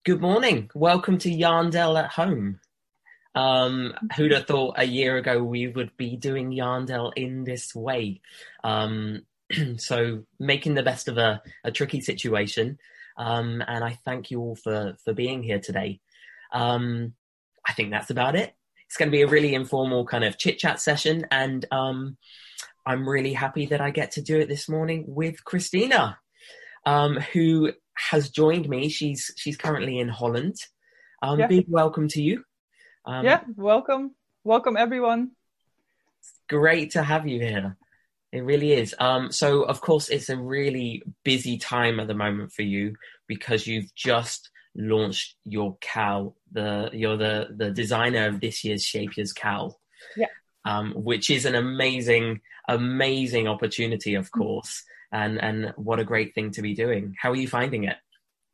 Good morning. Welcome to Yarndale at Home. Who'd have thought a year ago we would be doing Yarndale in this way? Um, so making the best of a tricky situation. And I thank you all for being here today. Um, I think that's about it. It's going to be a really informal kind of chit chat session, and I'm really happy that I get to do it this morning with Christina, who has joined me. She's currently in Holland. Yeah, Big welcome to you. yeah, welcome. Welcome everyone. Great to have you here. It really is. So of course it's a really busy time at the moment for you because you've just launched your cowl. You're the designer of this year's Shape Yours cowl, Yeah. which is an amazing opportunity, of course. And what a great thing to be doing. How are you finding it?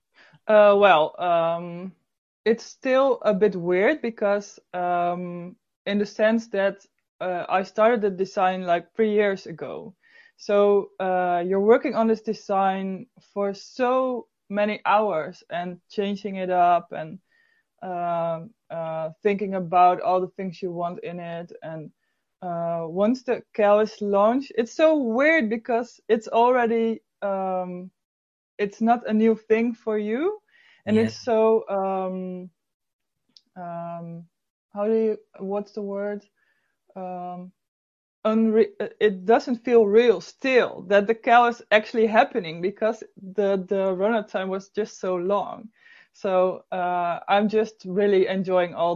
Well, it's still a bit weird because in the sense that I started the design like 3 years ago. So you're working on this design for so many hours and changing it up and thinking about all the things you want in it. And once the cowl is launched, it's so weird because it's already it's not a new thing for you, and Yeah. it's so how do you what's the word um it doesn't feel real still that the cow is actually happening because the run time was just so long. So I'm just really enjoying all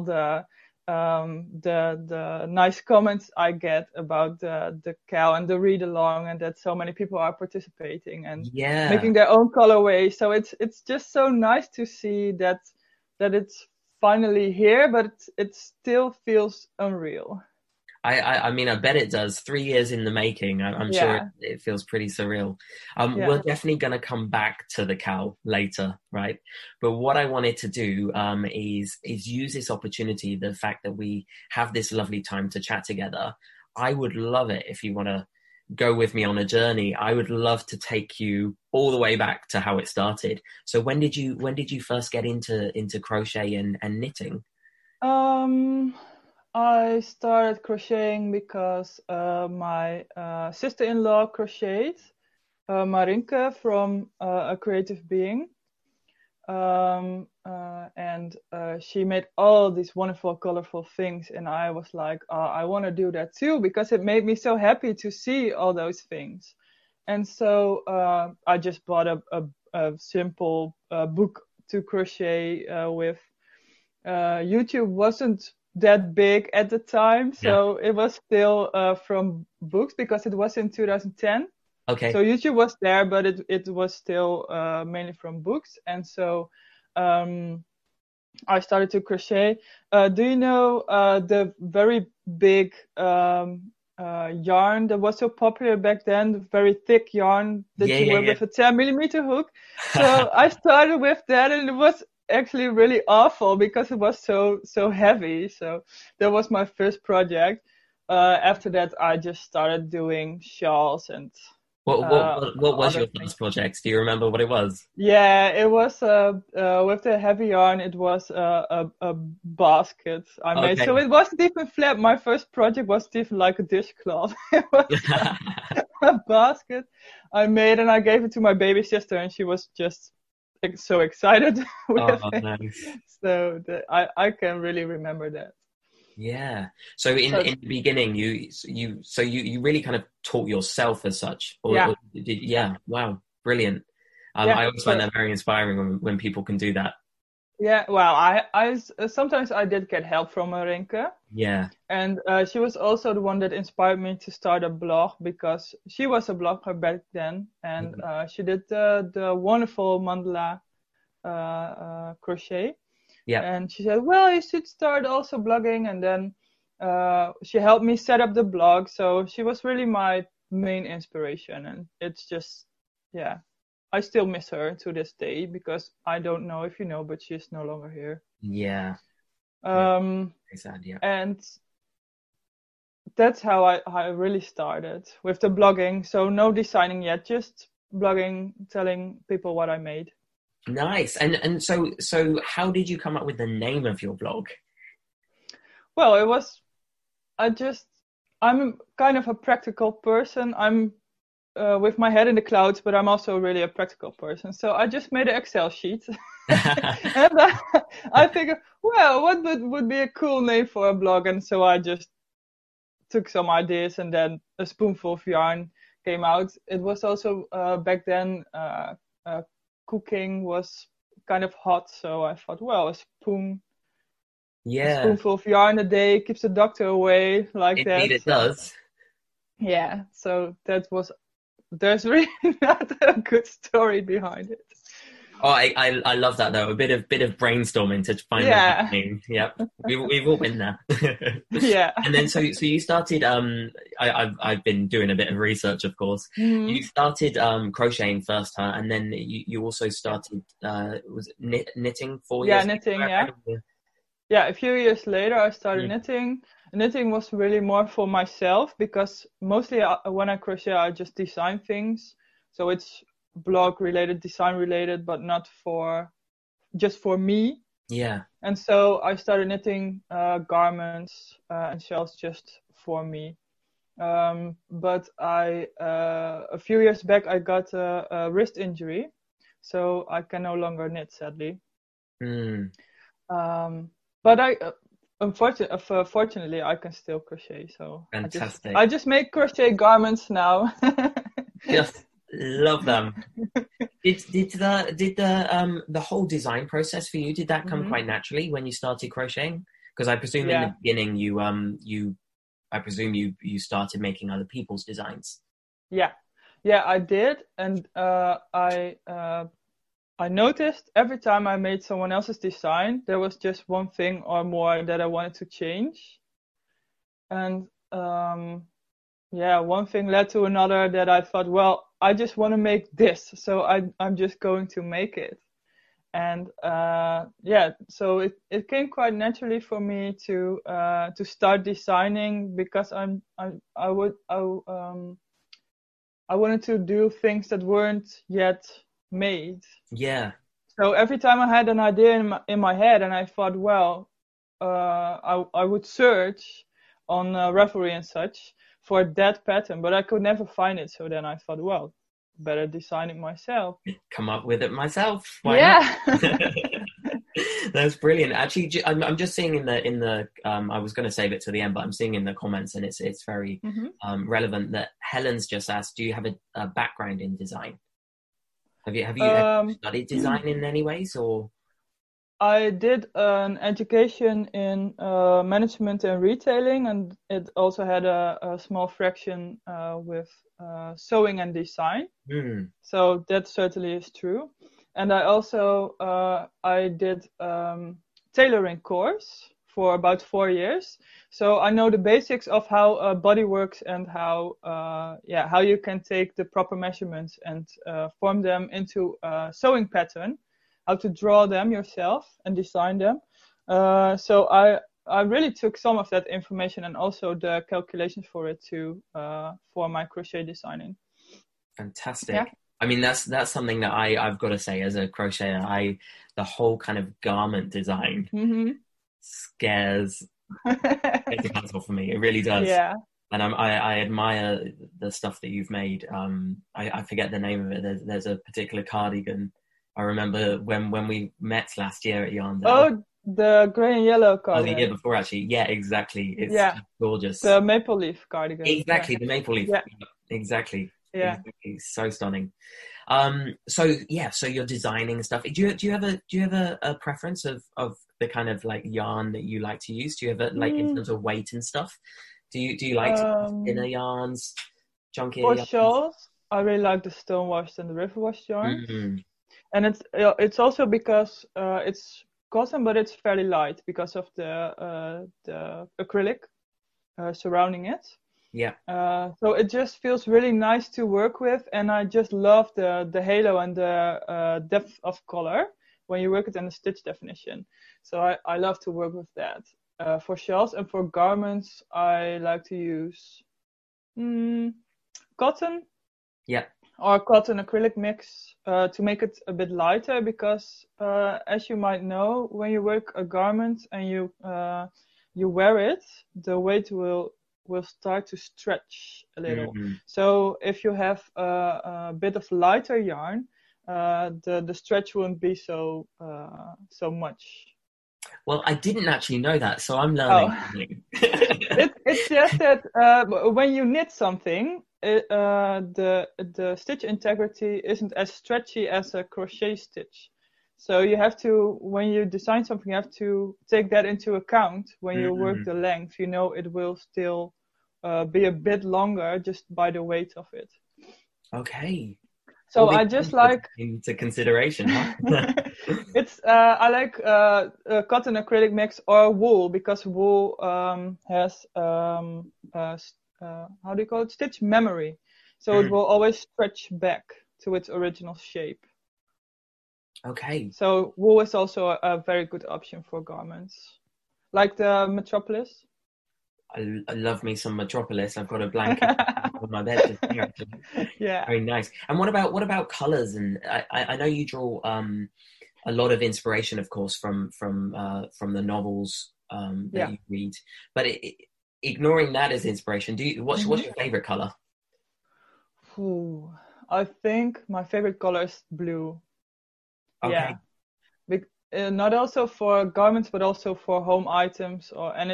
the nice comments I get about the cow and the read along, and that so many people are participating and Yeah. making their own colorway. So it's just so nice to see that it's finally here, but it still feels unreal. I mean, I bet it does. 3 years in the making. I'm sure Yeah, it feels pretty surreal. yeah. We're definitely going to come back to the cow later, right? But what I wanted to do is use this opportunity, the fact that we have this lovely time to chat together. I would love it if you want to go with me on a journey. I would love to take you all the way back to how it started. So when did you first get into crochet and knitting? Um, I started crocheting because my sister-in-law crocheted, Marinke from A Creative Being. And she made all these wonderful, colorful things. And I was like, I want to do that too, because it made me so happy to see all those things. And so I just bought a simple book to crochet with. YouTube wasn't that big at the time, Yeah. so it was still from books because it was in 2010. So Okay. YouTube was there, but it was still mainly from books. And so um, I started to crochet. Do you know the very big yarn that was so popular back then, the very thick yarn that Yeah, you yeah, wear yeah. with a 10 millimeter hook? So I started with that, and it was actually really awful because it was so heavy. So that was my first project. After that, I just started doing shawls and What was other your things. first project? Do you remember what it was? Yeah, it was with the heavy yarn. It was a basket I made. So Okay. it wasn't even flat. My first project wasn't even like a dishcloth. It was like a basket I made, and I gave it to my baby sister, and she was just so excited with Oh, it. nice. So I can really remember that. Yeah. So in So in the beginning, you really kind of taught yourself as such, yeah, or did, yeah. Wow, brilliant. yeah. I always find So that very inspiring when people can do that. yeah, well, sometimes I did get help from Marinke. Yeah. And she was also the one that inspired me to start a blog because she was a blogger back then, and Mhm. she did the wonderful mandala crochet. Yeah. And she said, "Well, you should start also blogging." And then she helped me set up the blog. So she was really my main inspiration, and it's just, yeah, I still miss her to this day because I don't know if you know, but she's no longer here. Yeah. Yeah. Um, Very sad. Yeah. and that's how I really started with the blogging. So no designing yet, just blogging, telling people what I made. Nice. And so how did you come up with the name of your blog? Well, it was I just I'm kind of a practical person. I'm with my head in the clouds, but I'm also really a practical person. So I just made an Excel sheet, and I figured, well, what would be a cool name for a blog? And so I just took some ideas, and then a spoonful of yarn came out. It was also back then cooking was kind of hot, so I thought, well, a Yeah, spoonful of yarn a day keeps the doctor away, like indeed that. it So does. yeah, so there's really not a good story behind it. Oh, I love that though. A bit of brainstorming to find the right Yeah, name. Yep, we've all been there. yeah. And then so you started. I've been doing a bit of research, of course. You Hmm. started crocheting first, huh? And then you also Yeah, started was it knitting 4 years yeah, ago, knitting. I Yeah, reckon? yeah. A few years later, I started Mm. knitting. Knitting was really more for myself because mostly when I crochet, I just design things. So it's blog related, design related, but not for just for me. Yeah. And so I started knitting garments and shells just for me. But a few years back, I got a wrist injury, so I can no longer knit, sadly. Mm. But fortunately, I can still crochet. So Fantastic. I just make crochet garments now. Just love them. Did the whole design process for you, did that come Hmm. quite naturally when you started crocheting? Because I presume in the Yeah, beginning you I presume you started making other people's designs. yeah, yeah. I did, and I noticed every time I made someone else's design, there was just one thing or more that I wanted to change. And yeah, one thing led to another that I thought, well, I just want to make this, so I'm just going to make it. And yeah, so it came quite naturally for me to start designing because I wanted to do things that weren't yet made. Yeah, So every time I had an idea in my head, and I thought, well, I would search on Ravelry and such for that pattern, but I could never find it. So then I thought, well, better design it myself. come up with it myself. Why not? Yeah. That's brilliant. Actually, I'm just seeing in the I was going to save it to the end, but I'm seeing in the comments, and it's very Hmm. relevant that Helen's just asked, do you have a background in design? Have you Um, studied design in any ways, or? I did an education in management and retailing, and it also had a small fraction with sewing and design. Hmm. So that certainly is true. And I also I did tailoring course for about 4 years. So I know the basics of how a body works and how you can take the proper measurements and form them into a sewing pattern, how to draw them yourself and design them. So I really took some of that information and also the calculations for it to for my crochet designing. Yeah. Fantastic. I mean, that's something that I've got to say as a crocheter. The whole kind of garment design Hmm. scares the pants off for me. It really does. Yeah. And I admire the stuff that you've made. I forget the name of it. There's a particular cardigan. I remember when we met last year at Yarndale. Oh, the gray and yellow Oh, the year cardigan. before actually. Yeah, exactly. It's Yeah. just gorgeous. The maple leaf cardigan. Yeah. Exactly, the maple leaf. Yeah. Exactly. Yeah. Exactly. So stunning. So yeah, so you're designing stuff. Do you have a preference of the kind of like yarn that you like to use? Do you have a like in Mm, terms of weight and stuff? Do you like to use thinner um, yarns, chunkier for yarns? shawls, I really like the stone washed and the river washed yarns. Mm, And it's also because it's cotton, but it's fairly light because of the acrylic surrounding it. yeah, So it just feels really nice to work with, and I just love the halo and the depth of color when you work it in the stitch definition. So I love to work with that. For shells and for garments, I like to use cotton, yeah. or cotton acrylic mix to make it a bit lighter, because as you might know, when you work a garment and you wear it, the weight will start to stretch a little. Mm. So if you have a bit of lighter yarn, the stretch won't be so much. Well, I didn't actually know that, so I'm learning. Oh, it's just that when you knit something, the stitch integrity isn't as stretchy as a crochet stitch. So you have to, when you design something, you have to take that into account when you work the length. You know, it will still be a bit longer just by the weight of it. Okay. So I just like into consideration, huh? it's I like cotton acrylic mix or wool, because wool has how do you call it, stitch memory, so it will always stretch back to its original shape. Okay. So wool is also a very good option for garments, like the Metropolis. I love me some Metropolis. I've got a blanket on my bed just here, actually. Yeah. Very nice. And what about colors? And I know you draw a lot of inspiration, of course, from the novels that you read. But ignoring that as inspiration, what's your favorite color? I think my favorite color is blue. Okay. Yeah. Not also for garments, but also for home items,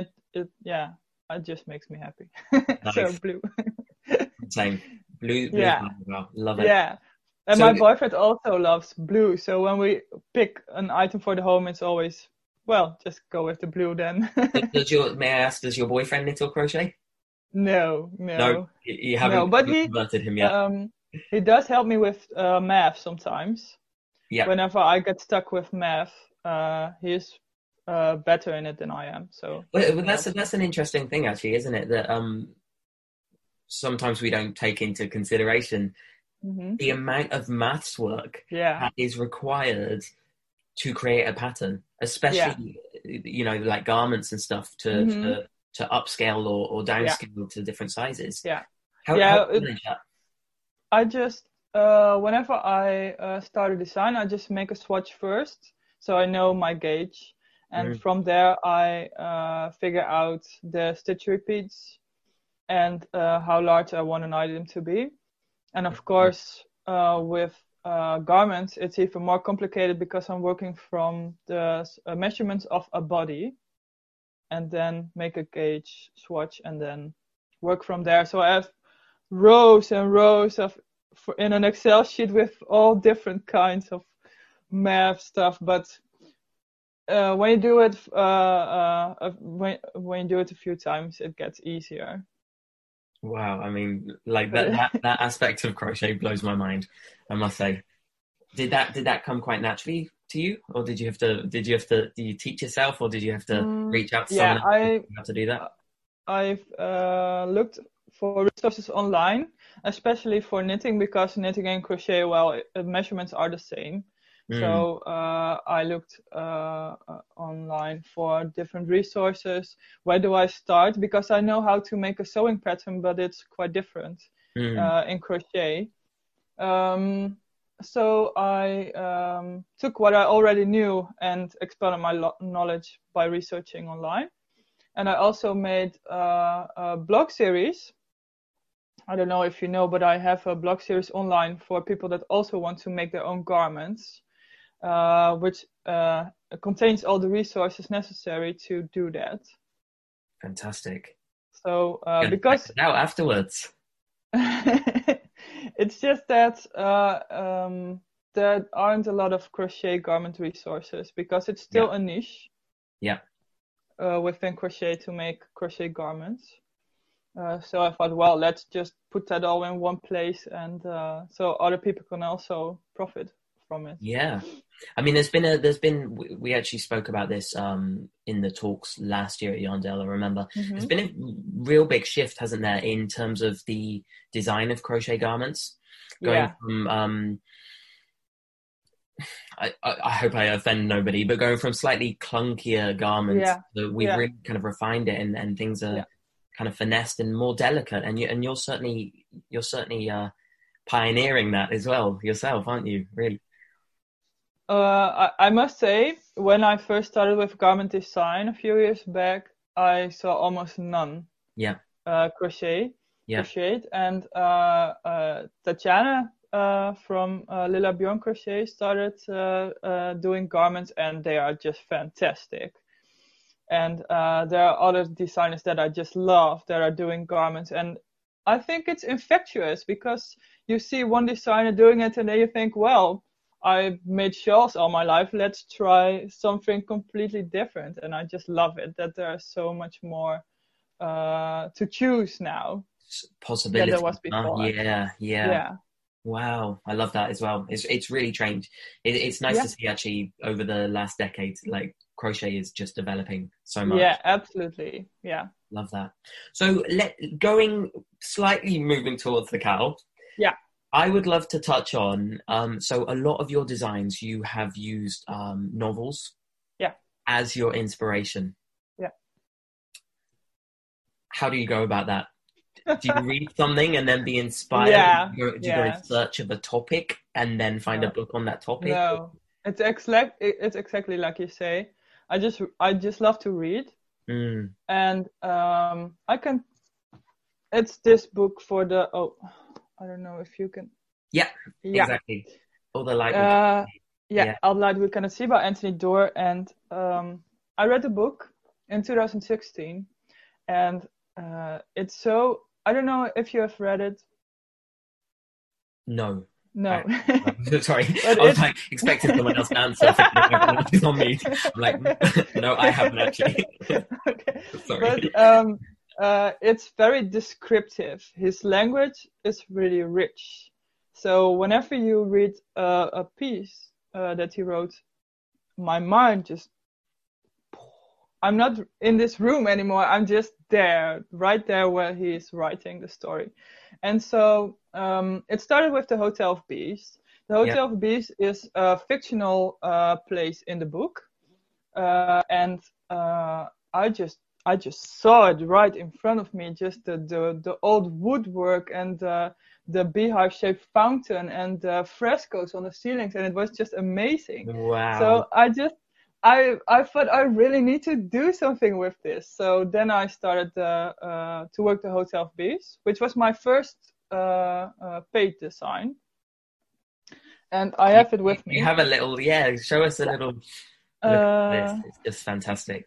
it just makes me happy. Nice. So blue. Same. Blue yeah. Well. Love it. Yeah. And so my boyfriend also loves blue. So when we pick an item for the home, it's always, well, just go with the blue then. May I ask, does your boyfriend knit or crochet? No. You haven't converted him yet. He does help me with math sometimes. Yeah. Whenever I get stuck with math, he is better in it than I am. So that's an interesting thing, actually, isn't it? That sometimes we don't take into consideration the amount of maths work that is required to create a pattern, especially like garments and stuff to upscale or downscale to different sizes. Yeah. How do you manage that? I just whenever I start a design, I just make a swatch first, so I know my gauge. And from there, I figure out the stitch repeats and how large I want an item to be. And of course, with garments, it's even more complicated because I'm working from the measurements of a body and then make a gauge swatch and then work from there. So I have rows and rows in an Excel sheet with all different kinds of math stuff, but when you do it when you do it a few times, it gets easier. Wow, I mean, like that aspect of crochet blows my mind, I must say. Did that come quite naturally to you, or did you teach yourself, or did you have to reach out to someone else how to do that? I've looked for resources online, especially for knitting, because knitting and crochet, measurements are the same. So I looked online for different resources. Where do I start? Because I know how to make a sewing pattern, but it's quite different in crochet. So I took what I already knew and expanded my knowledge by researching online. And I also made a blog series. I don't know if you know, but I have a blog series online for people that also want to make their own garments. Which contains all the resources necessary to do that. Fantastic. So because check it out afterwards. It's just that there aren't a lot of crochet garment resources because it's still a niche. Yeah. Within crochet to make crochet garments. So I thought, well, let's just put that all in one place, and so other people can also profit from it. Yeah. I mean, we actually spoke about this in the talks last year at Yarndale, I remember. There's been a real big shift, hasn't there, in terms of the design of crochet garments, going from I hope I offend nobody, but going from slightly clunkier garments, we've really kind of refined it, and things are kind of finessed and more delicate, and you're certainly pioneering that as well yourself, aren't you? Really? I must say, when I first started with garment design a few years back, I saw almost none Yeah. crochet. Yeah. Crocheted, and Tatjana from Lilla Bjorn Crochet started doing garments, and they are just fantastic. And there are other designers that I just love that are doing garments, and I think it's infectious because you see one designer doing it and then you think, well, I made shawls all my life, let's try something completely different. And I just love it that there's so much more to choose now than Possibility. there was before. Yeah. Wow, I love that as well. It's really changed. It's nice to see actually over the last decade, like crochet is just developing so much. Yeah, absolutely. Yeah. Love that. So moving towards the cowl. Yeah. I would love to touch on, so a lot of your designs, you have used novels as your inspiration. Yeah. How do you go about that? Do you read something and then be inspired? Yeah. Do you go in search of a topic and then find a book on that topic? No, it's exactly like you say. I just love to read, and It's this book for the I don't know if you can. Yeah. Exactly. All the light. All the light we cannot see by Anthony Doerr, and I read the book in 2016, and it's so. I don't know if you have read it. No. Sorry, I was like expecting someone else to answer. It's on me. I'm like, no, I haven't actually. Okay. Sorry. But it's very descriptive. His language is really rich. So whenever you read a piece that he wrote, my mind just. I'm not in this room anymore. I'm just there, right there where he is writing the story. And so it started with the Hotel of Bees. The Hotel of Bees is a fictional place in the book. And I just saw it right in front of me, just the old woodwork and the beehive-shaped fountain and the frescoes on the ceilings. And it was just amazing. Wow. So I thought I really need to do something with this. So then I started to work the Hotel of Bees, which was my first paid design. And I have it with me. You have a little, show us a little look at this. It's just fantastic.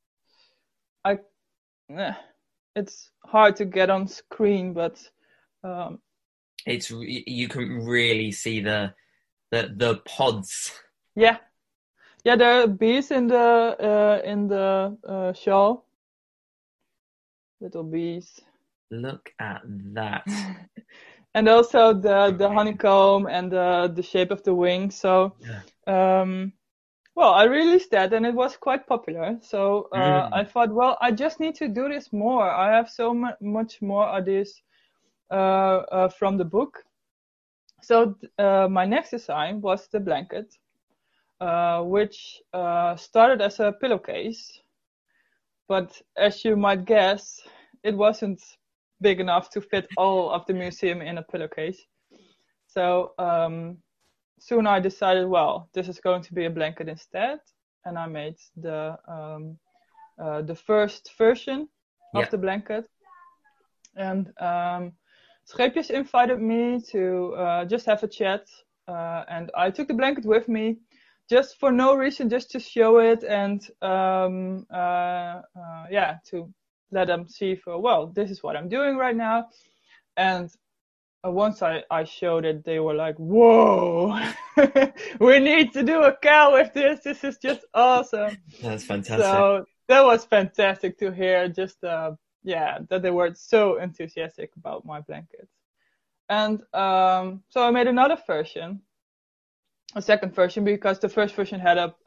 It's hard to get on screen, but you can really see the pods. Yeah, there are bees in the shawl. Little bees. Look at that. And also the honeycomb and the shape of the wing. So, well, I released that and it was quite popular. So I thought, well, I just need to do this more. I have so much more ideas from the book. So my next design was the blanket. Which started as a pillowcase, but as you might guess, it wasn't big enough to fit all of the museum in a pillowcase. So soon I decided, well, this is going to be a blanket instead, and I made the first version of the blanket. And Scheepjes invited me to just have a chat, and I took the blanket with me. Just for no reason, just to show it and to let them see this is what I'm doing right now. And once I showed it, they were like, whoa, we need to do a cowl with this. This is just awesome. That's fantastic. So that was fantastic to hear, just that they were so enthusiastic about my blanket. And so I made another version. A second version, because the first version had a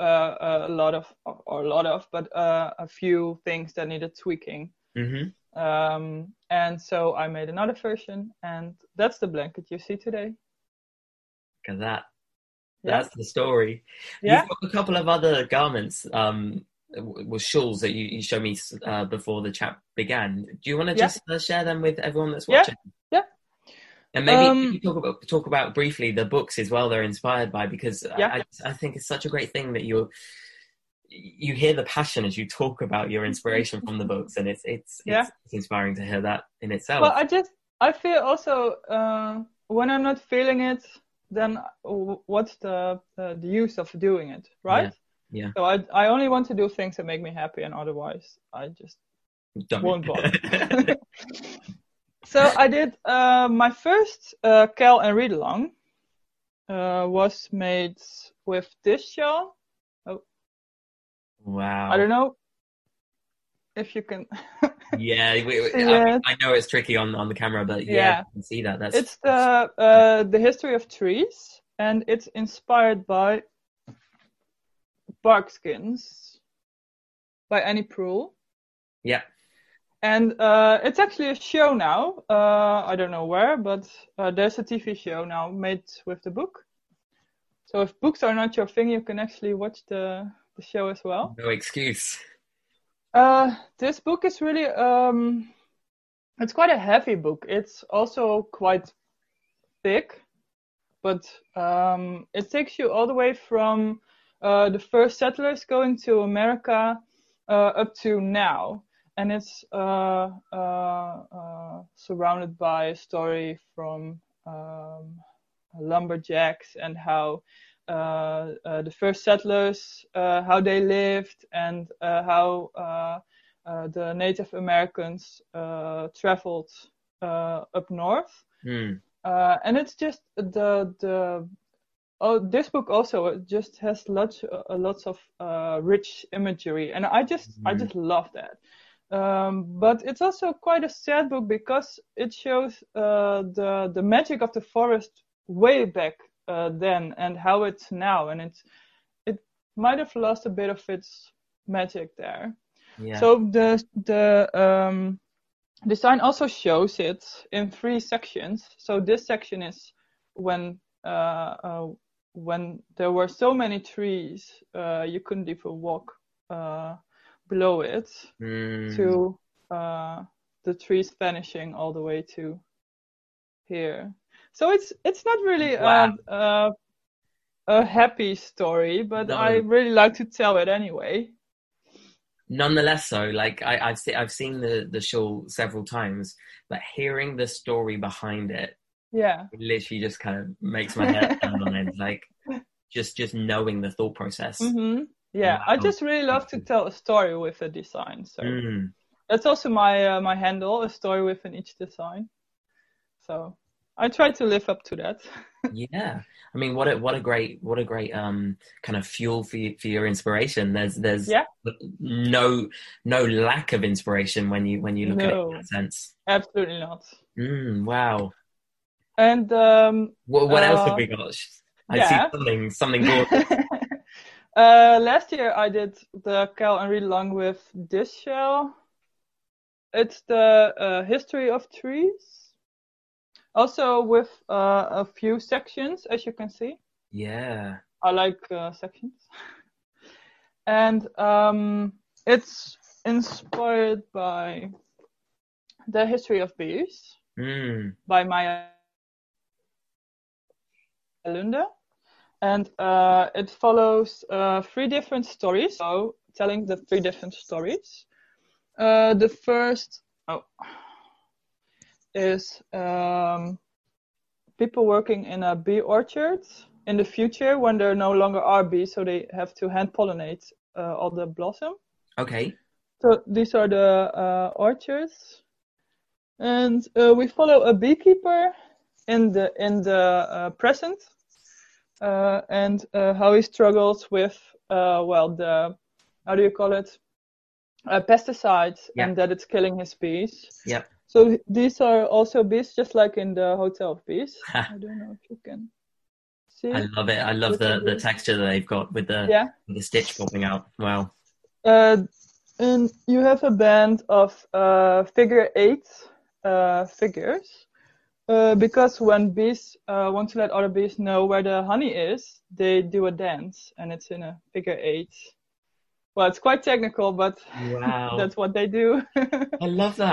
few things that needed tweaking. Mm-hmm. And so I made another version, and that's the blanket you see today. Look at that. That's the story. Yeah. You've got a couple of other garments, with shawls that you showed me before the chat began. Do you want to just share them with everyone that's watching? Yeah. And Um, maybe talk about briefly the books as well they're inspired by, because yeah, I think it's such a great thing that you hear the passion as you talk about your inspiration from the books, and yeah. it's inspiring to hear that in Well, itself. I feel also when I'm not feeling it, then what's the use of doing it, right? Yeah, yeah. So I only want to do things that make me happy, and otherwise I just Don't. won't bother. So I did my first Cal and read along was made with this shell. Oh, I Wow. don't know if you can Yeah, see I mean, it. I know it's tricky on the camera, but yeah, Yeah, you can see that. it's That's the history of trees, and it's inspired by Barkskins by Annie Proulx. yeah. And it's actually a show now. I don't know where, but there's a TV show now made with the book. So if books are not your thing, you can actually watch the show as well. No excuse. This book is really it's quite a heavy book. It's also quite thick, but it takes you all the way from the first settlers going to America up to now. And it's surrounded by a story from lumberjacks and how the first settlers, how they lived, and how the Native Americans traveled up north. Mm. And it's just this book also it just has lots of rich imagery, and I just love that. But it's also quite a sad book because it shows the magic of the forest way back then and how it's now, and it might have lost a bit of its magic there. Yeah. So the design also shows it in 3 sections. So this section is when there were so many trees, you couldn't even walk below it, to the trees vanishing all the way to here. So it's not really a happy story, but No. I really like to tell it anyway. Nonetheless, so like I've seen the show several times, but hearing the story behind it, Yeah, it literally just kind of makes my head stand on end. Like just knowing the thought process. mm-hmm. Yeah, Wow. I just really love to tell a story with a design. So that's also my my handle, a story within each design. So I try to live up to that. Yeah, I mean, what a great kind of fuel for your inspiration. There's no lack of inspiration when you look at it in that sense. Absolutely not. Wow. And what else have we got? I see something gorgeous. Last year I did the Cal and read along with this shell. It's the history of trees. Also with a few sections, as you can see. Yeah. I like sections. And it's inspired by the history of bees by Maya Lunde. And it follows 3 different stories, so telling the 3 different stories. The first is people working in a bee orchard in the future when there no longer are bees, so they have to hand pollinate all the blossom. Okay. So these are the orchards, and we follow a beekeeper in the present, and how he struggles with the how do you call it, pesticides, and that it's killing his bees. Yep. So these are also bees, just like in the Hotel of Bees. I don't know if you can see. I love it. I love the texture that they've got with the stitch popping out. Wow. And you have a band of figure 8 figures, because when bees want to let other bees know where the honey is, they do a dance, and it's in a figure 8. Well, it's quite technical, but wow. That's what they do. I love that.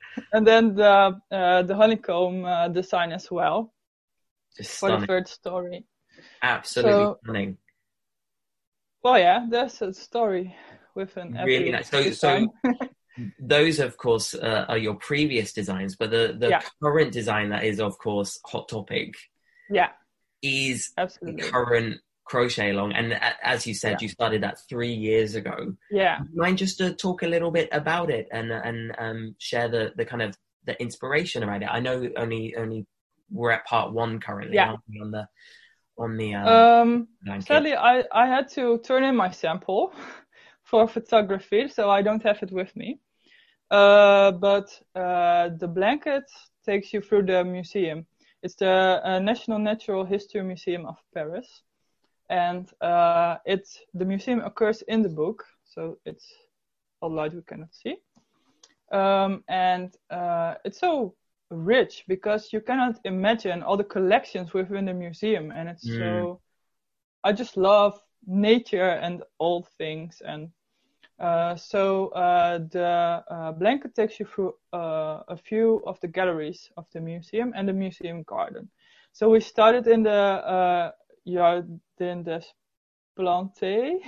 And then the honeycomb design as well Just for the stunning. third story. Absolutely So, stunning. well, yeah, there's a story within Really every nice. So design. those, of course, are your previous designs, but the Yeah, current design that is, of course, Hot Topic yeah, is the absolutely. current crochet along. And as you said, Yeah, you started that 3 years ago. yeah, Would you mind just to talk a little bit about it and share the kind of the inspiration around it? I know only we're at part one currently, yeah. aren't we, on the blanket? Sadly, I had to turn in my sample for photography, so I don't have it with me. But the blanket takes you through the museum. It's the National Natural History Museum of Paris, and the museum occurs in the book, so it's all light we cannot see. And it's so rich because you cannot imagine all the collections within the museum, and it's so. I just love nature and old things, and so the blanket takes you through a few of the galleries of the museum and the museum garden. So we started in the Jardin des Plantes.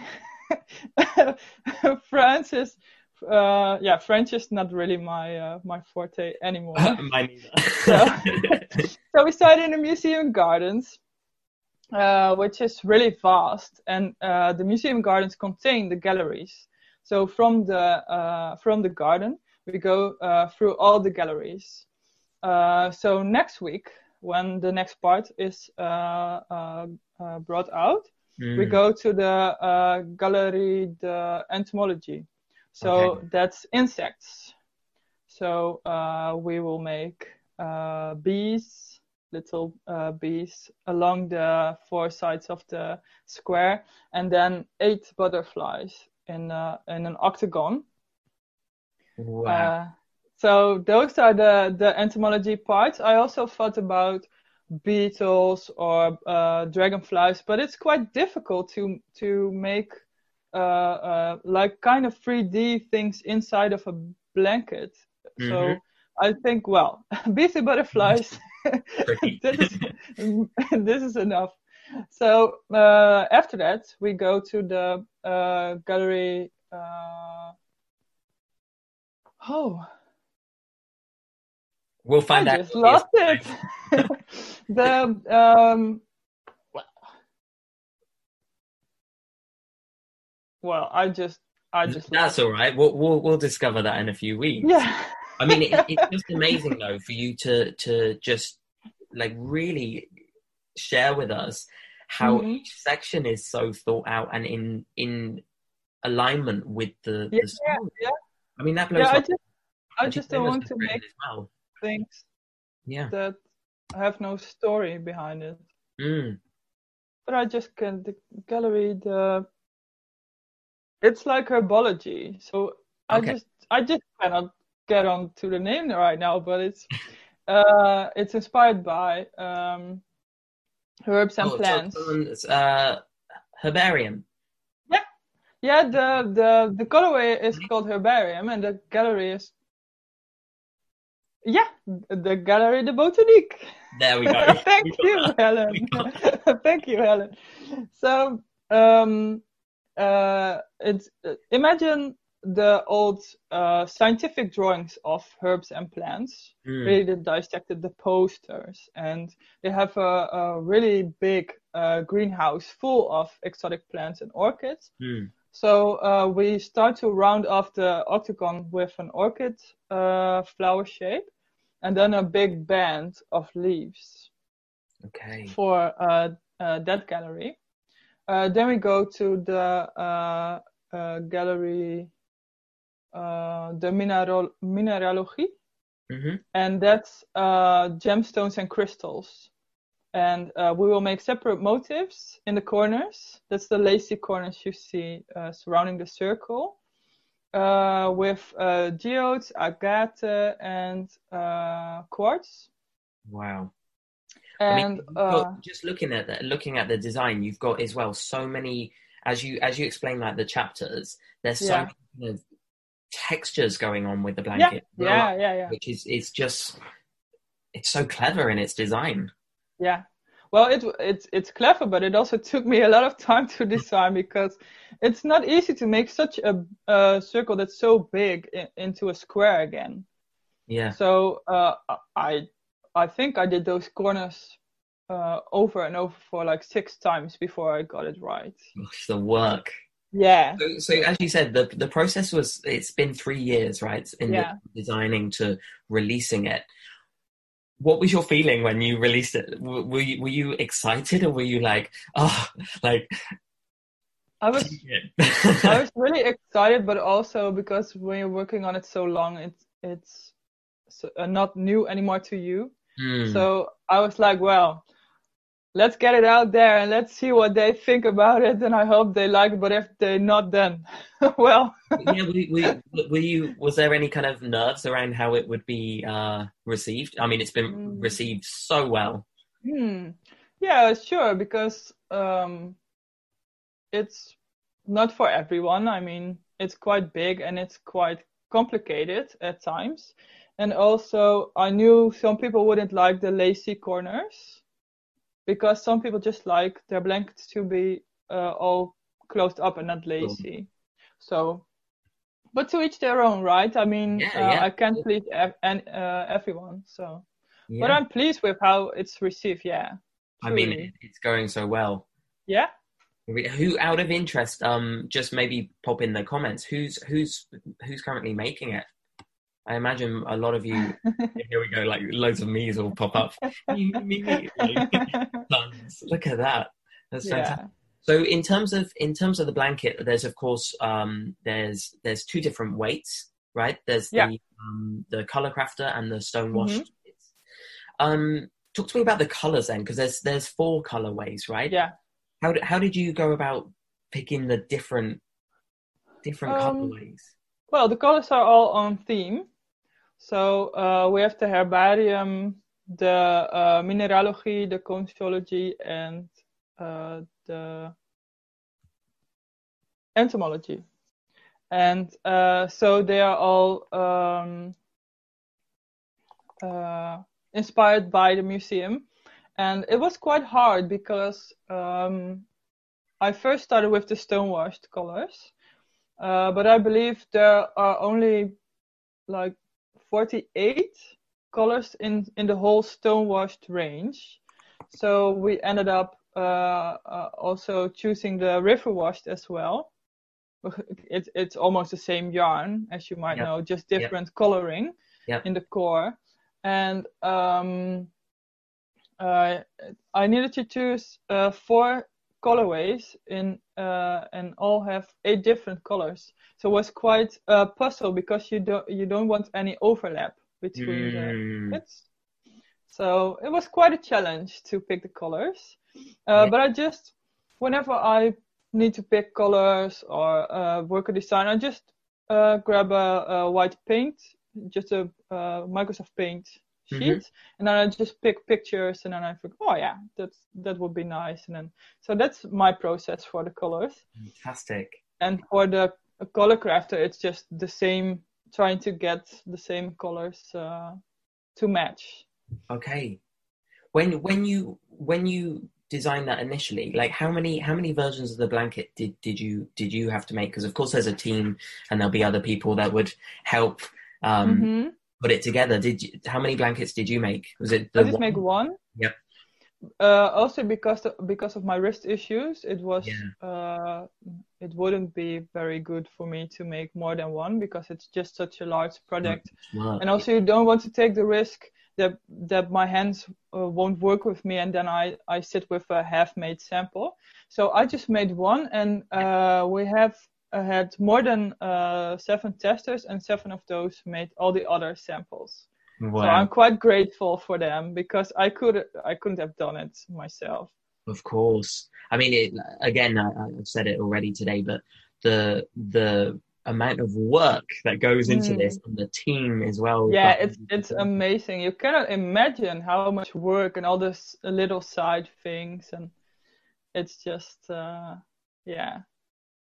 French is not really my forte anymore. Mine either. So we started in the museum gardens, which is really vast, and the museum gardens contain the galleries. So from the garden, we go through all the galleries. So next week, when the next part is brought out, we go to the Galerie d'Entomologie. So that's insects. So we will make bees, little bees along the four sides of the square, and then 8 butterflies in an octagon. Wow. So those are the entomology parts. I also thought about beetles or dragonflies, but it's quite difficult to make like kind of 3D things inside of a blanket. Mm-hmm. So I think, well, bees and butterflies, this is enough. So after that, we go to the gallery. We'll find out. I just lost it. Well, I just. That's all right. We'll discover that in a few weeks. Yeah. I mean, it's just amazing though for you to just like really share with us how each section is so thought out and in alignment with the story. Yeah. I mean, that blows. I just don't want to make things that have no story behind it. But I just can the gallery it's like herbology. So I just cannot get on to the name right now, but it's inspired by herbs and plants. Herbarium. Yeah, the colorway is called Herbarium, and the gallery is the Galerie de Botanique. There we go. Thank you, Helen. Thank you, Helen. So it's imagine the old scientific drawings of herbs and plants, really dissected the posters, and they have a really big greenhouse full of exotic plants and orchids. So we start to round off the octagon with an orchid flower shape, and then a big band of leaves. Okay. For that gallery. Then we go to the gallery, the mineralogie, and that's gemstones and crystals. And we will make separate motifs in the corners. That's the lacy corners you see surrounding the circle, with geodes, agate, and quartz. Wow. And just looking at the design, you've got as well so many, as you explain, like the chapters. There's so many kind of textures going on with the Yeah, blanket, yeah, yeah, yeah. which is just it's so clever in its design. Yeah. Well, it's clever, but it also took me a lot of time to design because it's not easy to make such a circle that's so big into a square again. Yeah, So I I think I did those corners over and over for like 6 times before I got it right. gosh, the work. Yeah. So So as you said, the process was it's been 3 years, right? In the yeah. designing to releasing it. What was your feeling when you released it? Were you excited or were you like, oh, like I take was I it? was really excited, but also because when you're working on it so long, it's not new anymore to you. Hmm. So I was like, well, let's get it out there and let's see what they think about it. And I hope they like it. But if they not, then well, Yeah, was there any kind of nerves around how it would be received? I mean, it's been mm, received so well. hmm. Yeah, sure, because it's not for everyone. I mean, it's quite big and it's quite complicated at times. And also, I knew some people wouldn't like the lacy corners because some people just like their blankets to be all closed up and not Cool. lacy. So, but to each their own, right? I mean, Yeah, yeah, I can't please everyone. So, but yeah. I'm pleased with how it's received. Yeah, I mean, truly. it's going so well. Yeah. Who, out of interest, just maybe pop in the comments. Who's currently making it? I imagine a lot of you. Here we go, like loads of me's will pop up. Me. Tons. Look at that. That's fantastic. Yeah. So in terms of the blanket, there's of course there's two different weights, right? There's Yeah. the color crafter and the stone Hmm. washed. Talk to me about the colors then, because there's four colorways, right? Yeah. How did you go about picking the different Um, colorways? well, the colors are all on theme. So we have the herbarium, the mineralogy, the conchology, and the entomology. And so they are all inspired by the museum. And it was quite hard because I first started with the stonewashed colors, but I believe there are only like 48 colors in the whole stonewashed range. So we ended up also choosing the river washed as well. It's almost the same yarn, as you might Yep, know, just yep, different coloring yep. in the core. And uh, I needed to choose 4 colorways and all have 8 different colors. So it was quite a puzzle because you don't want any overlap between the Mm, bits. So it was quite a challenge to pick the colors. yeah. But I just, whenever I need to pick colors or work a design, I just grab a white paint, just a Microsoft Paint Hmm. sheet, and then I just pick pictures, and then I think, oh yeah, that would be nice, and then so that's my process for the colors. Fantastic. And for the color crafter, it's just the same, trying to get the same colors to match. Okay. When you designed that initially, like how many versions of the blanket did you have to make? Because of course there's a team and there'll be other people that would help um, Mm-hmm. put it together. How many blankets did you make? Was it I the just make one? one. Yep. Also because of my wrist issues, Yeah. it wouldn't be very good for me to make more than one because it's just such a large So project, much work. and also you don't want to take the risk that my hands won't work with me, and then I sit with a half-made sample. So I just made one, and we have had more than 7 testers, and 7 of those made all the other samples. So I'm Wow. quite grateful for them because I couldn't have done it myself. Of course. I mean, again, I've said it already today, but the amount of work that goes into this Mm. and the team as well Yeah, behind it's amazing. You cannot imagine how much work and all this little side things, and it's just yeah.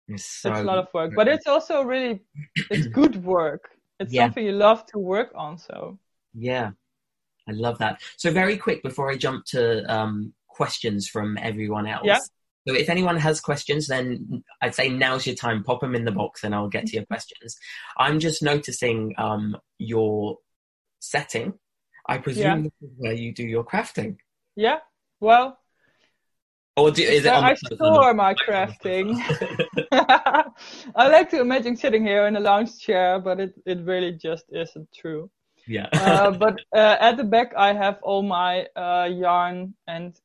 It's It's a so lot of work, but it's also really, it's good work. It's yeah, something you love to work on. So yeah. I love that. So very quick before I jump to questions from everyone yeah. else. So if anyone has questions, then I'd say now's your time. Pop them in the box and I'll get to your questions. I'm just noticing your setting. I Yeah. presume this is where you do your crafting. Yeah. Well, Or it's is it where on the I sofa? The store my on crafting. the sofa? I like to imagine sitting here in a lounge chair, but it really just isn't true. Yeah. But at the back, I have all my yarn and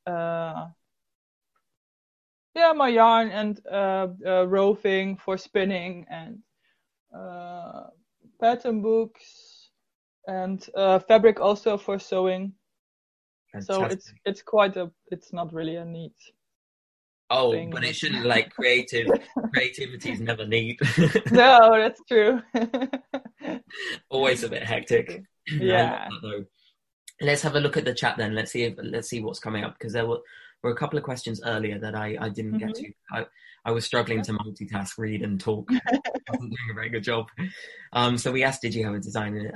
my yarn and roving for spinning and uh, pattern books and fabric also for sewing. So Fantastic. it's not really a neat Oh, thing, but it but shouldn't creativity is never neat. no, that's true. Always a bit hectic. I love Yeah. that though. Let's have a look at the chat then. Let's see what's coming up because there were a couple of questions earlier that I didn't get Hmm. to. I was struggling to multitask, read and talk. I wasn't doing a very good job. So we asked, did you have a design?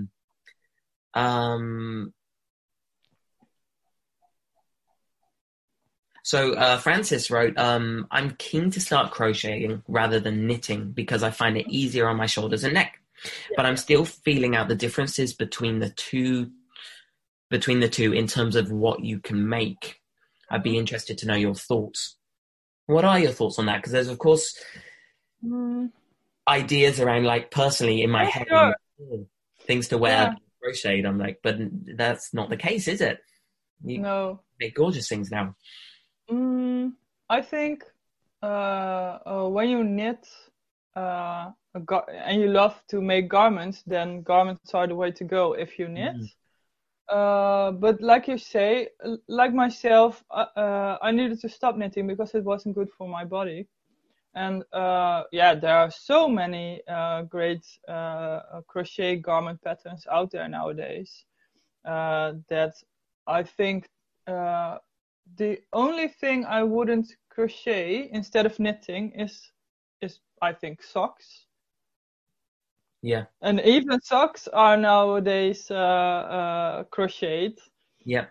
So Francis wrote, I'm keen to start crocheting rather than knitting because I find it easier on my shoulders and neck. But I'm still feeling out the differences between the two in terms of what you can make. I'd be interested to know your thoughts. What are your thoughts on that? Because there's, of course, Mm, ideas around, like, personally in my yeah, head, I'm sure. like, oh, things to wear Yeah. crocheted. I'm like, but that's not the case, is it? You No. make gorgeous things now. I think when you knit and you love to make garments, then garments are the way to go if you knit. Mm. But like you say, like myself, I needed to stop knitting because it wasn't good for my body. And there are so many great crochet garment patterns out there nowadays that I think the only thing I wouldn't crochet instead of knitting is I think socks. Yeah, And even socks are nowadays crocheted. yeah.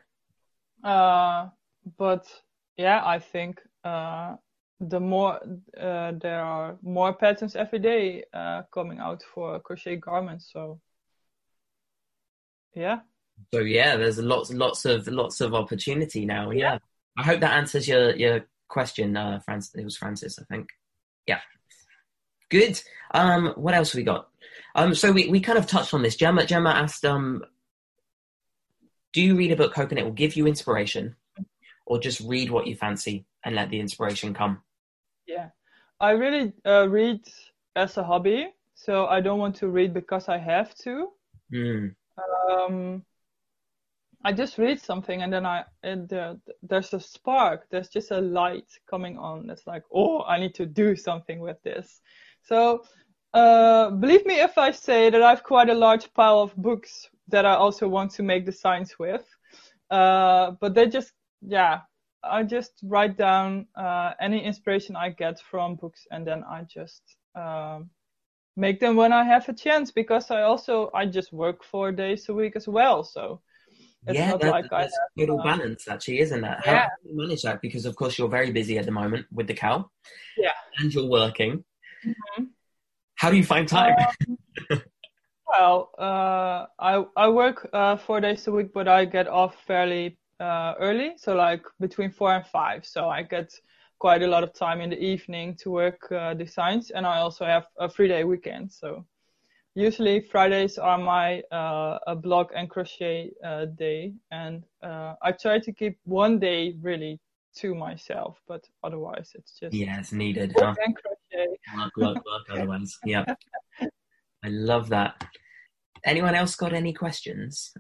But yeah, I think the more there are more patterns every day coming out for crochet garments. So yeah. So yeah, there's lots of opportunity now. Yeah, I hope that answers your question, Francis. It was Francis, I think. Yeah, good. What else have we got? So we kind of touched on this. Gemma asked, do you read a book hoping it will give you inspiration, or just read what you fancy and let the inspiration come? Yeah, I really read as a hobby, so I don't want to read because I have to. Mm. Um, I just read something and then there's a spark, there's just a light coming on. It's like, oh, I need to do something with this. So believe me if I say that I've quite a large pile of books that I also want to make designs with. But I just write down any inspiration I get from books and then I just make them when I have a chance because I just work 4 days a week as well. So it's Yeah, not like I that's total balance, actually, isn't that? How yeah, do you manage that? Because of course you're very busy at the moment with the cow, yeah. and you're working. Mhm. How do you find time? Um, well, I work 4 days a week, but I get off fairly early, so like between 4 and 5. So I get quite a lot of time in the evening to work designs, and I also have a 3-day weekend. So usually Fridays are my blog and crochet day, and I try to keep one day really to myself, but otherwise it's just Yeah, it's needed, work huh? and crochet. Work, otherwise. Yeah, I love that. Anyone else got any questions?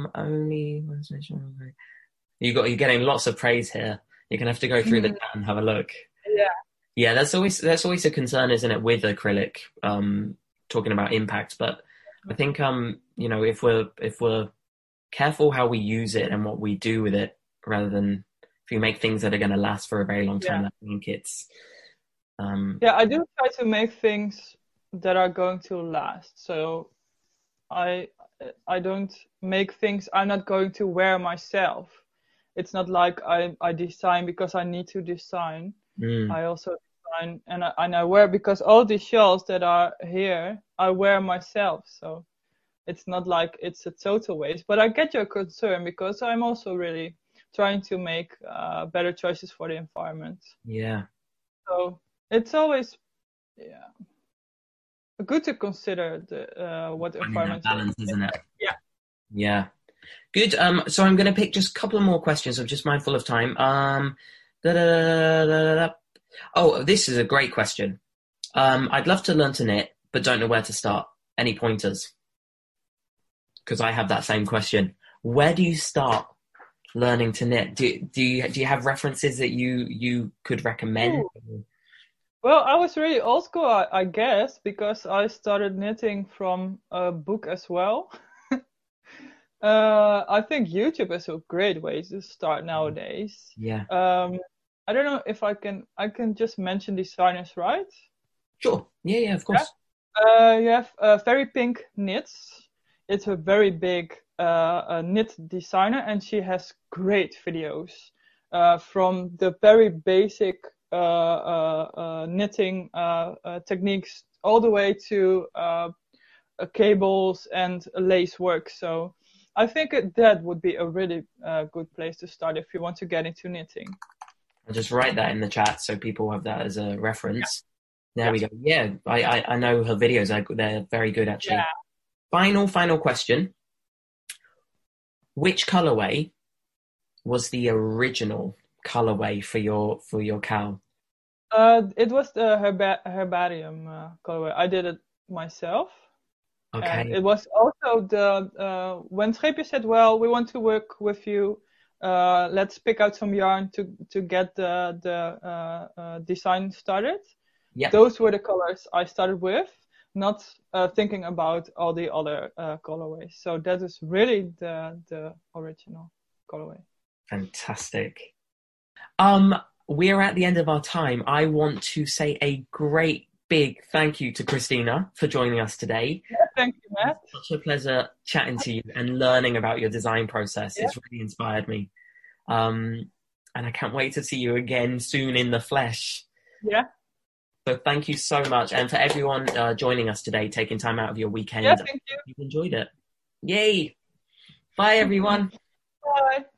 You're getting lots of praise here. You're gonna have to go through the Mhm. chat and have a look. Yeah. Yeah, that's always a concern, isn't it, with acrylic? Talking about impact, but I think if we're careful how we use it and what we do with it, rather than if you make things that are going to last for a very long time, Yeah. I think Yeah, I do try to make things that are going to last. So I I don't make things I'm not going to wear myself. It's not like I design because I need to design. mm, I also design and I wear because all the shells that are here I wear myself. So it's not like it's a total waste. But I get your concern because I'm also really trying to make better choices for the environment. yeah, So it's always yeah good to consider the what finding that environmental balance, isn't it? impact. Yeah. Yeah. Good. So I'm going to pick just a couple of more questions. I'm just mindful of time. Da, da, da, da, da, da. Oh, this is a great question. I'd love to learn to knit, but don't know where to start. Any pointers? Because I have that same question. Where do you start learning to knit? Do you have references that you could recommend? Ooh. Well, I was really old school, I guess, because I started knitting from a book as well. I think YouTube is a great way to start nowadays. Yeah. I don't know if I can just mention designers, right? Sure. Yeah, yeah, of Yeah. course. You have Very Pink Knits. It's a very big knit designer, and she has great videos from the very basic knitting techniques all the way to cables and lace work. So I think that would be a really good place to start if you want to get into knitting. I'll just write that in the chat so people have that as a reference. There Yeah. we go. Yeah, I know her videos. They're very good, actually. Yeah. Final question. Which colorway was the original colorway for your cowl? It was the herbarium colorway. I did it myself. And Okay. it was also when Scheepje said, "Well, we want to work with you. Let's pick out some yarn to get the design started." Yeah. Those were the colors I started with, not thinking about all the other colorways. So that is really the original colorway. Fantastic. We're at the end of our time. I want to say a great big thank you to Christina for joining us today. Yeah, thank you, Matt. It's such a pleasure chatting to you and learning about your design process. Yeah. It's really inspired me. And I can't wait to see you again soon in the flesh. Yeah. So thank you so much. And for everyone joining us today, taking time out of your weekend, Yeah, thank you. you've enjoyed it. Yay. Bye, everyone. Bye.